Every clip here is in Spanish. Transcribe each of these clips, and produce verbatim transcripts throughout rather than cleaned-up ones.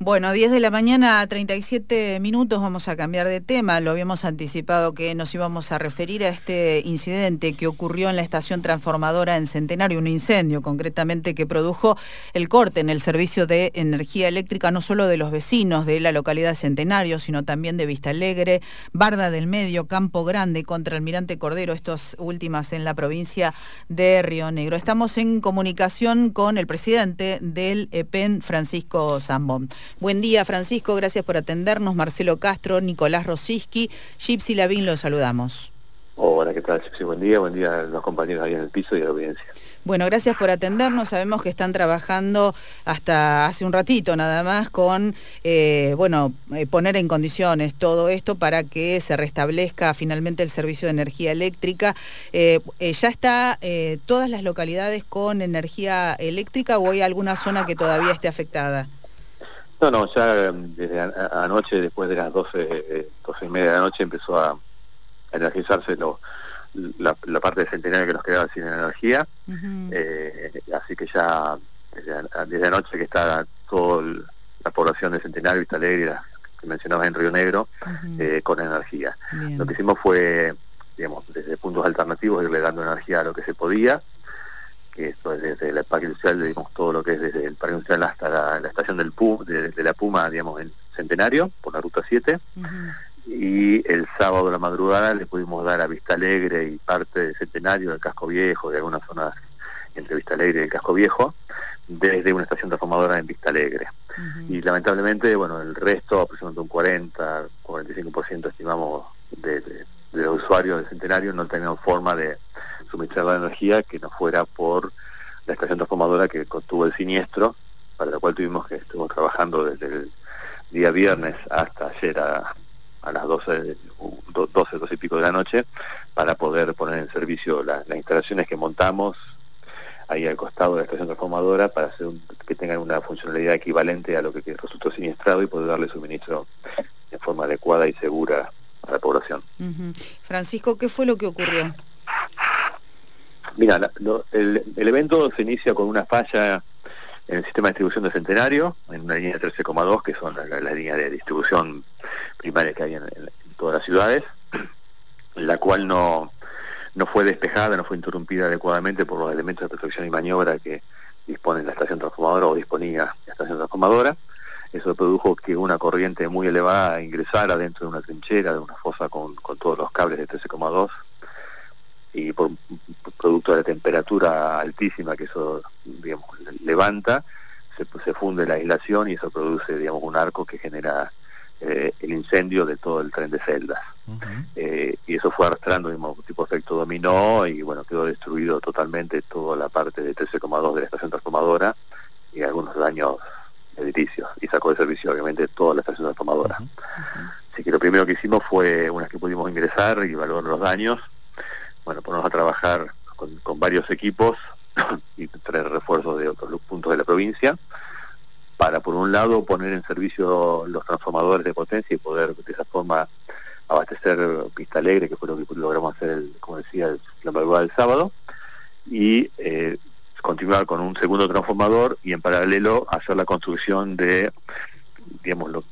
Bueno, diez de la mañana, treinta y siete minutos, vamos a cambiar de tema. Lo habíamos anticipado que nos íbamos a referir a este incidente que ocurrió en la estación transformadora en Centenario, un incendio concretamente que produjo el corte en el servicio de energía eléctrica, no solo de los vecinos de la localidad de Centenario, sino también de Vista Alegre, Barda del Medio, Campo Grande, contra Almirante Cordero, estas últimas en la provincia de Río Negro. Estamos en comunicación con el presidente del E P E N, Francisco Zambón. Buen día, Francisco, gracias por atendernos. Marcelo Castro, Nicolás Rosiski, Gypsy Lavín, los saludamos. Hola, ¿qué tal, Gypsy? Buen día, buen día a los compañeros ahí en el piso y a la audiencia. Bueno, gracias por atendernos. Sabemos que están trabajando hasta hace un ratito nada más con, eh, bueno, eh, poner en condiciones todo esto para que se restablezca finalmente el servicio de energía eléctrica. Eh, eh, ¿Ya está eh, todas las localidades con energía eléctrica o hay alguna zona que todavía esté afectada? No, no, ya desde anoche, después de las doce, doce y media de la noche, empezó a energizarse lo, la, la parte de Centenario que nos quedaba sin energía. Uh-huh. eh, así que ya desde, desde anoche que está toda la población de Centenario, Vista Alegre, la que mencionabas en Río Negro, uh-huh. eh, con energía. Bien. Lo que hicimos fue, digamos, desde puntos alternativos, irle dando energía a lo que se podía, que esto es desde el parque industrial, digamos, todo lo que es desde el parque industrial hasta la, la estación del P U, de, de la Puma, digamos, en Centenario, por la ruta siete. Uh-huh. Y el sábado a la madrugada le pudimos dar a Vista Alegre y parte de Centenario, del Casco Viejo, de algunas zonas entre Vista Alegre y el Casco Viejo, desde una estación transformadora en Vista Alegre. Uh-huh. Y lamentablemente, bueno, el resto, aproximadamente un cuarenta, cuarenta y cinco por ciento estimamos de, de, de los usuarios de Centenario no tenían forma de suministrar la energía que no fuera por la estación transformadora que contuvo el siniestro, para la cual tuvimos que estuvo trabajando desde el día viernes hasta ayer a, a las doce, doce, doce y pico de la noche, para poder poner en servicio la, las instalaciones que montamos ahí al costado de la estación transformadora para hacer un, que tengan una funcionalidad equivalente a lo que, que resultó siniestrado y poder darle suministro de forma adecuada y segura a la población. Uh-huh. Francisco, ¿qué fue lo que ocurrió? Mira, la, lo, el, el evento se inicia con una falla en el sistema de distribución de Centenario, en una línea trece coma dos, que son las la, la líneas de distribución primaria que hay en, en, en todas las ciudades, la cual no, no fue despejada, no fue interrumpida adecuadamente por los elementos de protección y maniobra que dispone la estación transformadora o disponía la estación transformadora. Eso produjo que una corriente muy elevada ingresara dentro de una trinchera, de una fosa con, con todos los cables de trece coma dos, y por producto de la temperatura altísima que eso, digamos, levanta, se, se funde la aislación y eso produce, digamos, un arco que genera eh, el incendio de todo el tren de celdas. Uh-huh. eh, y eso fue arrastrando, digamos, tipo efecto dominó, y bueno, quedó destruido totalmente toda la parte de trece coma dos de la estación transformadora y algunos daños de edificios, y sacó de servicio obviamente toda la estación transformadora. Uh-huh. Uh-huh. Así que lo primero que hicimos fue, una vez que pudimos ingresar y evaluar los daños, bueno, ponernos a trabajar con, con varios equipos y traer refuerzos de otros puntos de la provincia para, por un lado, poner en servicio los transformadores de potencia y poder de esa forma abastecer Vista Alegre, que fue lo que logramos hacer, el, como decía, el, la madrugada del sábado, y eh, continuar con un segundo transformador y en paralelo hacer la construcción de, digamos, lo,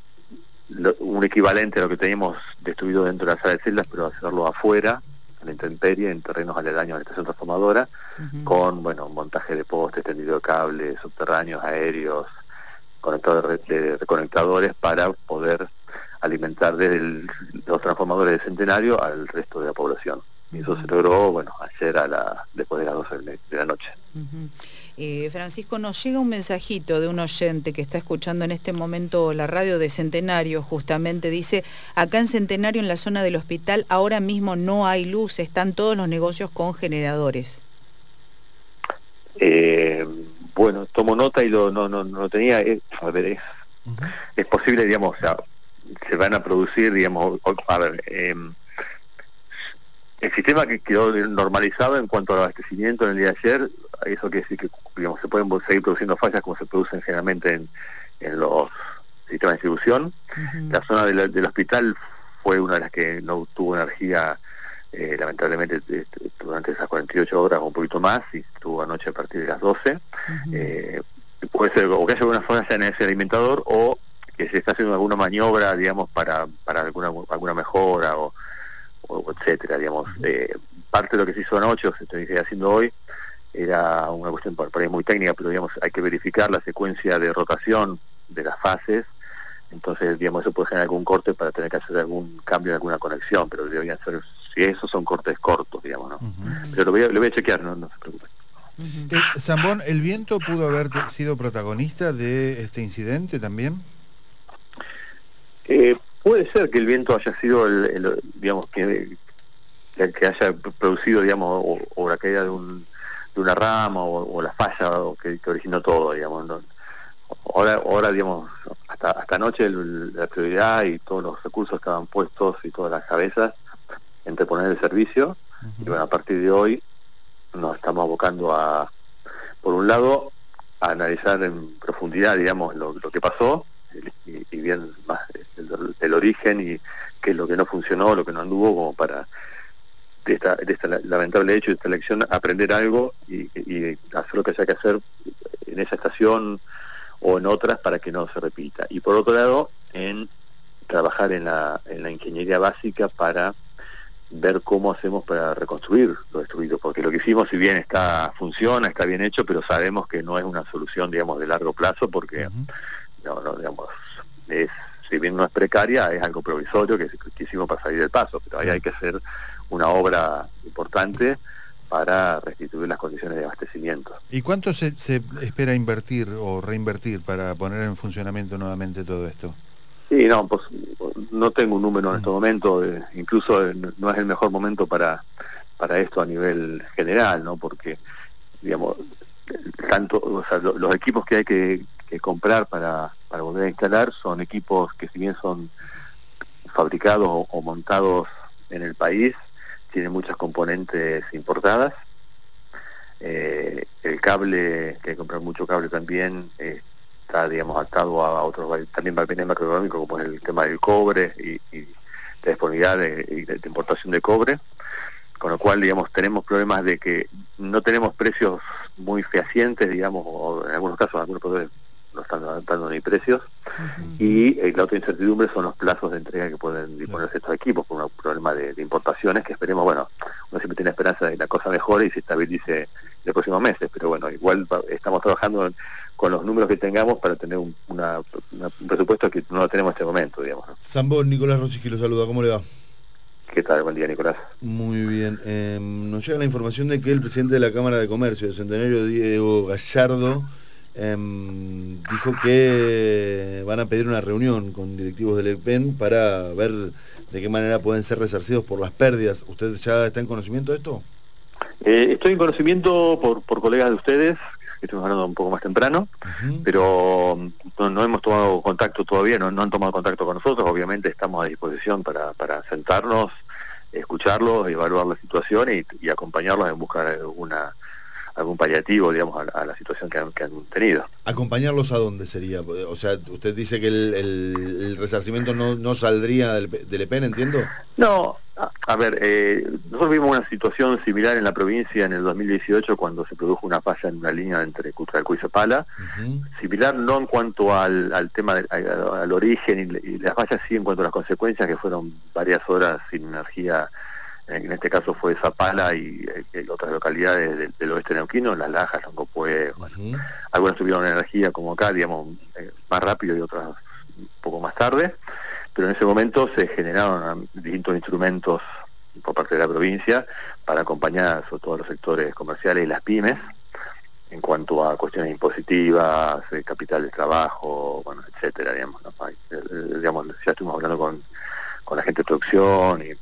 lo, un equivalente a lo que teníamos destruido dentro de la sala de celdas, pero hacerlo afuera, en la intemperie, en terrenos aledaños a la estación transformadora, uh-huh. con, bueno, montaje de postes, tendido de cables, subterráneos, aéreos, conectadores de reconectadores para poder alimentar desde el, los transformadores de Centenario al resto de la población. Y eso uh-huh. se logró, bueno, ayer a la, después de las doce de la noche. Uh-huh. Eh, Francisco, nos llega un mensajito de un oyente que está escuchando en este momento la radio de Centenario, justamente, dice, acá en Centenario, en la zona del hospital, ahora mismo no hay luz, están todos los negocios con generadores. Eh, bueno, tomo nota y lo no no, no tenía, eh, a ver, es, uh-huh. es posible, digamos, o sea, se van a producir, digamos, a ver, eh, el sistema que quedó normalizado en cuanto al abastecimiento en el día de ayer, eso quiere decir que, digamos, se pueden seguir produciendo fallas como se producen generalmente en, en los sistemas de distribución. Uh-huh. La zona de la, del hospital fue una de las que no tuvo energía, eh, lamentablemente, durante esas cuarenta y ocho horas o un poquito más, y estuvo anoche a partir de las doce. Uh-huh. eh, puede ser o que haya alguna falla en ese alimentador o que se está haciendo alguna maniobra, digamos, para para alguna alguna mejora o, o etcétera, digamos. Eh, parte de lo que se hizo anoche o se está haciendo hoy era una cuestión por, por ahí muy técnica, pero digamos hay que verificar la secuencia de rotación de las fases. Entonces, digamos, eso puede generar algún corte para tener que hacer algún cambio en alguna conexión, pero deberían ser, si esos son cortes cortos, digamos, ¿no? Uh-huh. Pero lo voy a, lo voy a chequear, no, no se preocupen. Uh-huh. Eh, Zambón, ¿el viento pudo haber sido protagonista de este incidente también? Eh, puede ser que el viento haya sido, el, el digamos, que, que haya producido, digamos, o, o la caída de, un, de una rama o, o la falla o que, que originó todo, digamos, ¿no? Ahora, ahora digamos, hasta hasta anoche el, la prioridad y todos los recursos estaban puestos y todas las cabezas en reponer el servicio. Uh-huh. Y bueno, a partir de hoy nos estamos abocando a, por un lado, a analizar en profundidad, digamos, lo, lo que pasó y, y bien más el, el origen y qué es lo que no funcionó, lo que no anduvo, como para de esta, de esta lamentable hecho, de esta elección, aprender algo y, y hacer lo que haya que hacer en esa estación o en otras para que no se repita. Y por otro lado, en trabajar en la, en la ingeniería básica para ver cómo hacemos para reconstruir lo destruido, porque lo que hicimos, si bien está funciona, está bien hecho, pero sabemos que no es una solución, digamos, de largo plazo, porque, uh-huh. no, no, digamos, es, si bien no es precaria, es algo provisorio que, que hicimos para salir del paso, pero ahí hay que hacer una obra importante para restituir las condiciones de abastecimiento. ¿Y cuánto se, se espera invertir o reinvertir para poner en funcionamiento nuevamente todo esto? Sí, no, pues no tengo un número en este momento, eh, incluso eh, no es el mejor momento para para esto a nivel general, ¿no? Porque, digamos, tanto, o sea, lo, los equipos que hay que, que comprar para, para volver a instalar son equipos que, si bien son fabricados o, o montados en el país, tiene muchas componentes importadas. Eh, el cable, que hay que comprar mucho cable también, eh, está, digamos, atado a otros, también va a venir macroeconómico, como es el tema del cobre y, y de disponibilidad de, de, de importación de cobre, con lo cual, digamos, tenemos problemas de que no tenemos precios muy fehacientes, digamos, o en algunos casos, algunos productores no están dando ni precios, uh-huh. y eh, la otra incertidumbre son los plazos de entrega que pueden disponerse estos equipos por un problema de, de importaciones que esperemos, bueno, uno siempre tiene esperanza de que la cosa mejore y se estabilice en los próximos meses, pero bueno, igual estamos trabajando en, con los números que tengamos para tener un, una, una, un presupuesto que no lo tenemos en este momento, digamos, ¿no? Zambón, Nicolás Rosiski lo saluda, ¿cómo le va? ¿Qué tal? Buen día, Nicolás. Muy bien. Eh, nos llega la información de que el presidente de la Cámara de Comercio de Centenario, Diego Gallardo, eh, dijo que van a pedir una reunión con directivos del E P E N para ver de qué manera pueden ser resarcidos por las pérdidas. ¿Usted ya está en conocimiento de esto? Eh, estoy en conocimiento por, por colegas de ustedes, que estuvimos hablando un poco más temprano, uh-huh. pero no, no hemos tomado contacto todavía, no, no han tomado contacto con nosotros. Obviamente estamos a disposición para, para sentarnos, escucharlos, evaluar la situación y, y acompañarlos en buscar alguna algún paliativo, digamos, a, a la situación que han, que han tenido. ¿Acompañarlos a dónde sería? O sea, usted dice que el, el, el resarcimiento no, no saldría del, del E P E N, ¿entiendo? No, a, a ver, eh, nosotros vimos una situación similar en la provincia en el dos mil dieciocho cuando se produjo una falla en una línea entre Cutralcó y Zapala, uh-huh. similar no en cuanto al, al tema, de, al, al origen y, y las fallas, sí en cuanto a las consecuencias, que fueron varias horas sin energía. En este caso fue Zapala y eh, otras localidades del, del oeste neuquino, Las Lajas, Loncopué, bueno, uh-huh. algunas tuvieron energía como acá, digamos, eh, más rápido y otras un poco más tarde, pero en ese momento se generaron distintos instrumentos por parte de la provincia para acompañar sobre todo a los sectores comerciales y las pymes en cuanto a cuestiones impositivas, eh, capital de trabajo, bueno, etcétera, digamos, ¿no? Hay, eh, digamos, ya estuvimos hablando con, con la gente de producción y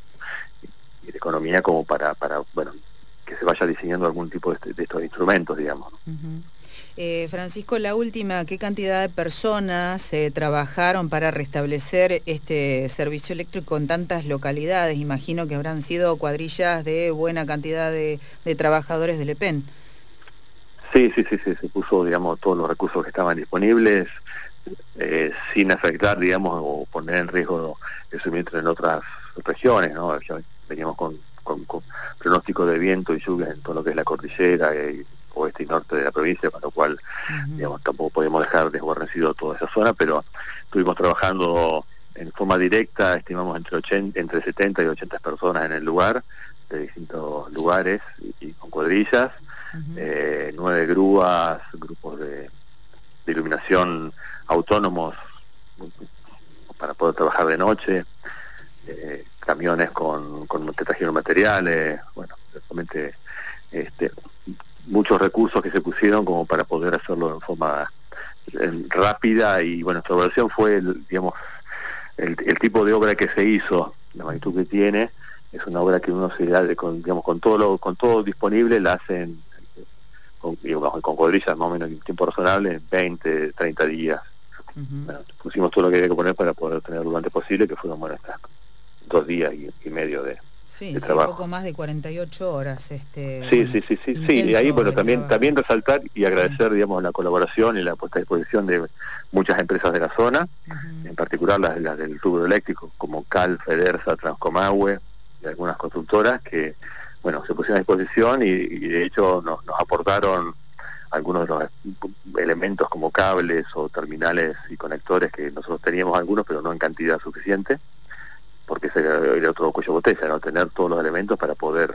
y de economía como para, para bueno, que se vaya diseñando algún tipo de, este, de estos instrumentos, digamos. Uh-huh. eh, Francisco, la última, ¿qué cantidad de personas eh, trabajaron para restablecer este servicio eléctrico en tantas localidades? Imagino que habrán sido cuadrillas de buena cantidad de, de trabajadores del E P E N. Sí, sí, sí, sí, se puso, digamos, todos los recursos que estaban disponibles, eh, sin afectar, digamos, o poner en riesgo el suministro en otras regiones, ¿no? Ya veníamos con, con, con pronóstico de viento y lluvias en todo lo que es la cordillera y oeste y norte de la provincia, con lo cual, uh-huh. digamos, tampoco podemos dejar desguarnecido toda esa zona, pero estuvimos trabajando en forma directa, estimamos entre ochenta, entre setenta y ochenta personas en el lugar, de distintos lugares y, y con cuadrillas, uh-huh. eh, nueve grúas, grupos de, de iluminación autónomos para poder trabajar de noche, eh, camiones con, con que trajeron materiales, bueno, realmente este, muchos recursos que se pusieron como para poder hacerlo en forma eh, rápida, y bueno, nuestra evaluación fue, el, digamos, el, el tipo de obra que se hizo, la magnitud que tiene, es una obra que uno se da, de, con, digamos, con todo lo, con todo disponible, la hacen con, digamos, con cuadrillas más o menos en tiempo razonable, en veinte, treinta días. Uh-huh. Bueno, pusimos todo lo que había que poner para poder tenerlo lo antes posible, que fueron, bueno, estas dos días y, y medio de, sí, de sí, trabajo. Poco más de cuarenta y ocho horas. Este, sí, bueno, sí, sí, sí, sí, y ahí, bueno, también, también resaltar y agradecer, sí. digamos, la colaboración y la puesta a disposición de muchas empresas de la zona, uh-huh. en particular las, las del rubro eléctrico, como Cal, Federsa, Transcomahue, y algunas constructoras que, bueno, se pusieron a disposición y, y de hecho nos, nos aportaron algunos de los elementos como cables o terminales y conectores que nosotros teníamos algunos, pero no en cantidad suficiente, porque ese era el otro cuello botella, ¿no? Tener todos los elementos para poder,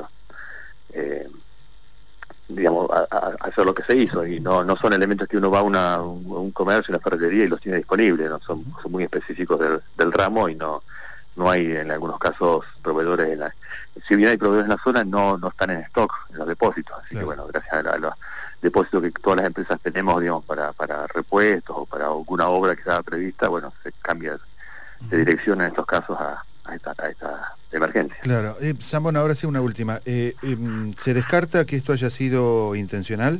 eh, digamos, a, a hacer lo que se hizo, y no no son elementos que uno va a una, un, un comercio, una ferretería y los tiene disponibles, ¿no? Son, son muy específicos del, del ramo, y no no hay en algunos casos proveedores en la, si bien hay proveedores en la zona, no no están en stock en los depósitos, así claro. que bueno, gracias a, la, a los depósitos que todas las empresas tenemos, digamos, para para repuestos o para alguna obra que estaba prevista, bueno, se cambia de dirección en estos casos a, a, esta, a esta emergencia. Claro. Eh, Zambon, ahora sí una última. Eh, eh, ¿Se descarta que esto haya sido intencional?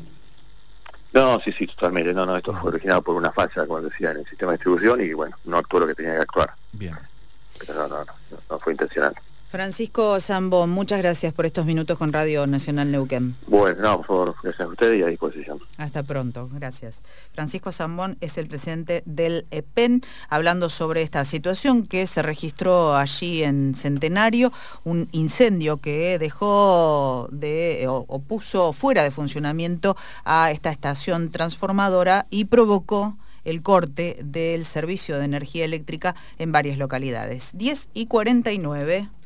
No, sí, sí, totalmente. No, no, esto uh-huh. fue originado por una falla, como decía, en el sistema de distribución, y bueno, no actuó lo que tenía que actuar. Bien. Pero no, no, no, no fue intencional. Francisco Zambon, muchas gracias por estos minutos con Radio Nacional Neuquén. Bueno, no, por favor, gracias a ustedes y a disposición. Hasta pronto, gracias. Francisco Zambon es el presidente del E P E N, hablando sobre esta situación que se registró allí en Centenario, un incendio que dejó de o, o puso fuera de funcionamiento a esta estación transformadora y provocó el corte del servicio de energía eléctrica en varias localidades. diez y cuarenta y nueve.